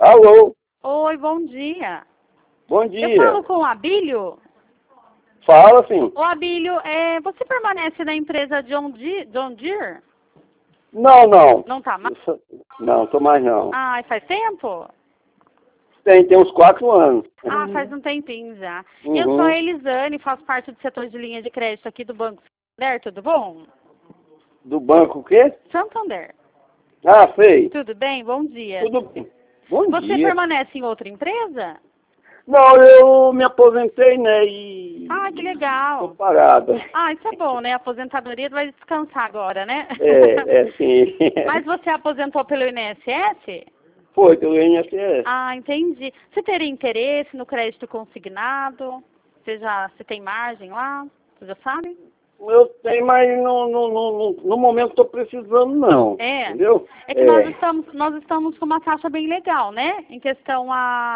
Alô, Oi, bom dia. bom Eu dia. falo com o Abílio? Fala, sim. Ô, Abílio, você permanece na empresa John Deere? Não. Não tá mais? Não, tô mais não. Ah, faz tempo? Tem uns 4 anos. Ah, faz um tempinho já. Eu sou Uhum. a Elisane, faço parte do setor de linha de crédito aqui do Banco Santander, tudo bom? Do banco o quê? Santander. Ah, sei. Tudo bem? Bom dia. Tudo bem. Bom Você dia. permanece em outra empresa? Não, eu me aposentei, né, e Ah, que tô legal. parado. Ah, isso é bom, né? A aposentadoria vai descansar agora, né? Sim. Mas você aposentou pelo INSS? Foi, pelo INSS. Ah, entendi. Você teria interesse no crédito consignado? Você tem margem lá? Você já sabe? Eu tenho, mas no momento estou precisando, não. É. Entendeu? É que nós estamos com uma taxa bem legal, né? Em questão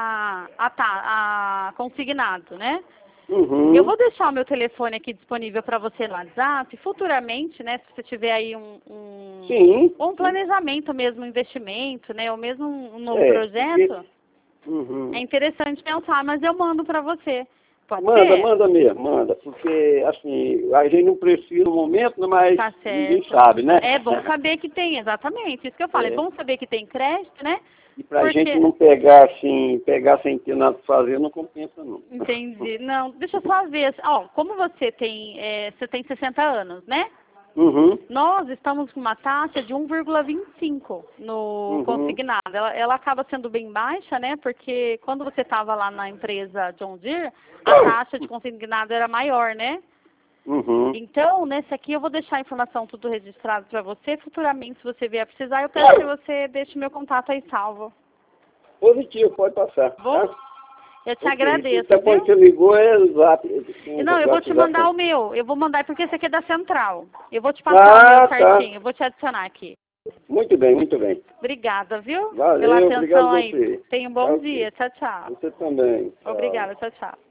a consignado, né? Uhum. Eu vou deixar o meu telefone aqui disponível para você no WhatsApp. Futuramente, né? Se você tiver aí Sim. um planejamento mesmo, um investimento, né? Ou mesmo um novo É, projeto, Uhum. é interessante pensar, mas eu mando para você. Pode Manda, ser? manda mesmo, manda. Porque, assim, a gente não precisa no momento, mas Tá ninguém certo. sabe, né? É bom saber que tem, exatamente. Isso que eu falo, é É. bom saber que tem crédito, né? E pra gente Porque, não pegar assim, pegar sem ter nada pra fazer, não compensa não. entendi. Não, deixa eu só ver. Ó, como você tem 60 anos, né? Uhum. Nós estamos com uma taxa de 1,25 no Uhum. consignado. Ela acaba sendo bem baixa, né? Porque quando você estava lá na empresa John Deere, a taxa de consignado era maior, né? Uhum. Então, nesse aqui eu vou deixar a informação tudo registrado para você. Futuramente, se você vier precisar, eu peço que você deixe meu contato aí salvo. Positivo, pode passar. Tá bom? Tá? Eu te Ok. agradeço, Então quando você viu? ligou é o zap. Não, eu vou te mandar o WhatsApp. meu. Eu vou mandar porque esse aqui é da central. Eu vou te passar o meu Ah, tá. certinho. Eu vou te adicionar aqui. Muito bem, muito bem. Obrigada, viu? Pela Valeu, obrigado atenção aí. você. Tenha um Tá, bom ok. dia. Tchau, tchau. Você também. Tchau. Obrigada. Tchau, tchau.